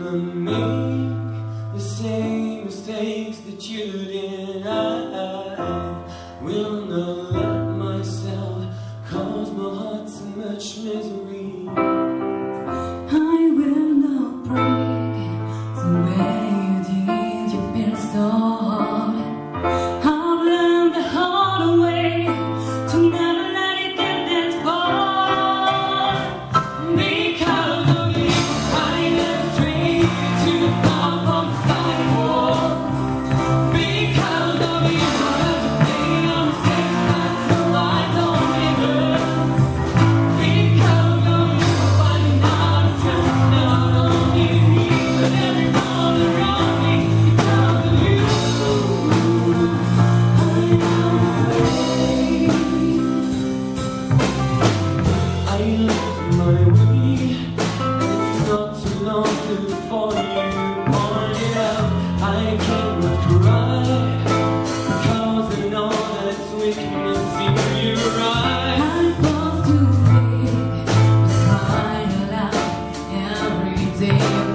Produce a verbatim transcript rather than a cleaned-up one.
gonna make the same mistakes that you did. I will not let myself cause my heart so much misery. I will not break the way you did. You feel so hard. I've learned the hard way to never let it get that far. Because of you, I never strayed too far from the sidewalk. Because of you, I have to pay on the same side, so I don't give up. Because of you, I'm finding out I'm drifting out on you. But everyone around me, because of you, I lose my way, it's not too long before you point it out. I cannot cry, because I know that it's weakness in your eyes. I'm supposed to be, smile out every day.